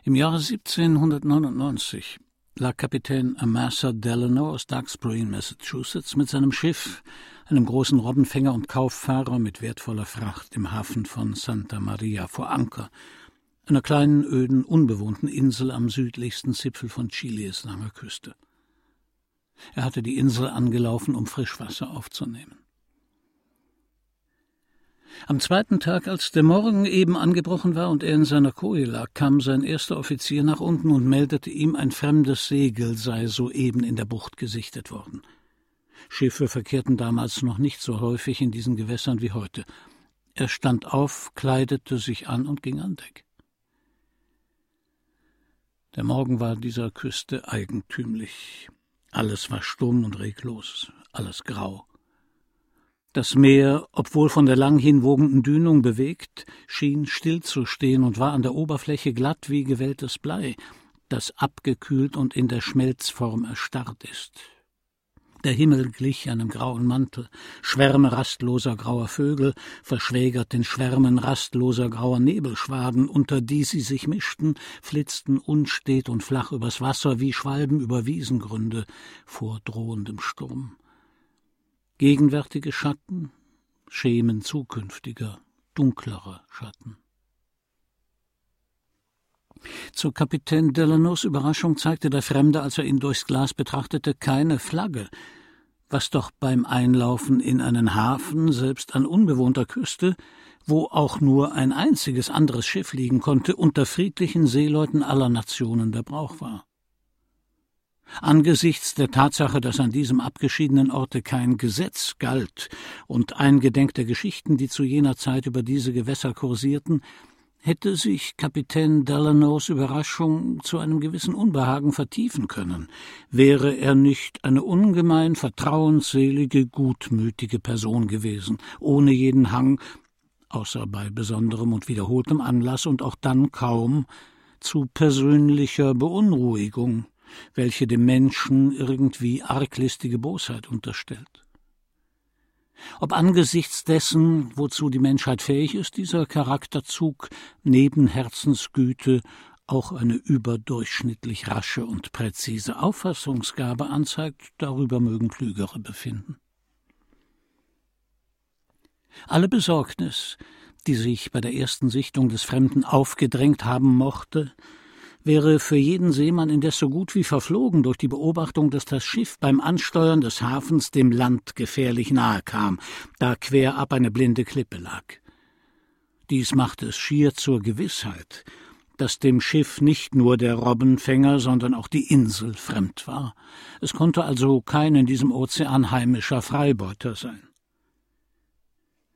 Im Jahre 1799 lag Kapitän Amasa Delano aus Duxbury in Massachusetts mit seinem Schiff, einem großen Robbenfänger und Kauffahrer mit wertvoller Fracht im Hafen von Santa Maria vor Anker, einer kleinen, öden, unbewohnten Insel am südlichsten Zipfel von Chiles langer Küste. Er hatte die Insel angelaufen, um Frischwasser aufzunehmen. Am zweiten Tag, als der Morgen eben angebrochen war und er in seiner Koje lag, kam sein erster Offizier nach unten und meldete ihm, ein fremdes Segel sei soeben in der Bucht gesichtet worden. Schiffe verkehrten damals noch nicht so häufig in diesen Gewässern wie heute. Er stand auf, kleidete sich an und ging an Deck. Der Morgen war dieser Küste eigentümlich. Alles war stumm und reglos, alles grau. Das Meer, obwohl von der lang hinwogenden Dünung bewegt, schien stillzustehen und war an der Oberfläche glatt wie gewelltes Blei, das abgekühlt und in der Schmelzform erstarrt ist. Der Himmel glich einem grauen Mantel, Schwärme rastloser grauer Vögel, verschwägert den Schwärmen rastloser grauer Nebelschwaden, unter die sie sich mischten, flitzten unstet und flach übers Wasser wie Schwalben über Wiesengründe vor drohendem Sturm. Gegenwärtige Schatten, Schemen zukünftiger, dunklerer Schatten. Zu Kapitän Delanos Überraschung zeigte der Fremde, als er ihn durchs Glas betrachtete, keine Flagge, was doch beim Einlaufen in einen Hafen, selbst an unbewohnter Küste, wo auch nur ein einziges anderes Schiff liegen konnte, unter friedlichen Seeleuten aller Nationen der Brauch war. Angesichts der Tatsache, dass an diesem abgeschiedenen Orte kein Gesetz galt und eingedenk der Geschichten, die zu jener Zeit über diese Gewässer kursierten, hätte sich Kapitän Delanos Überraschung zu einem gewissen Unbehagen vertiefen können, wäre er nicht eine ungemein vertrauensselige, gutmütige Person gewesen, ohne jeden Hang, außer bei besonderem und wiederholtem Anlass und auch dann kaum, zu persönlicher Beunruhigung, welche dem Menschen irgendwie arglistige Bosheit unterstellt. Ob angesichts dessen, wozu die Menschheit fähig ist, dieser Charakterzug neben Herzensgüte auch eine überdurchschnittlich rasche und präzise Auffassungsgabe anzeigt, darüber mögen Klügere befinden. Alle Besorgnis, die sich bei der ersten Sichtung des Fremden aufgedrängt haben mochte, wäre für jeden Seemann indes so gut wie verflogen durch die Beobachtung, dass das Schiff beim Ansteuern des Hafens dem Land gefährlich nahe kam, da quer ab eine blinde Klippe lag. Dies machte es schier zur Gewissheit, dass dem Schiff nicht nur der Robbenfänger, sondern auch die Insel fremd war. Es konnte also kein in diesem Ozean heimischer Freibeuter sein.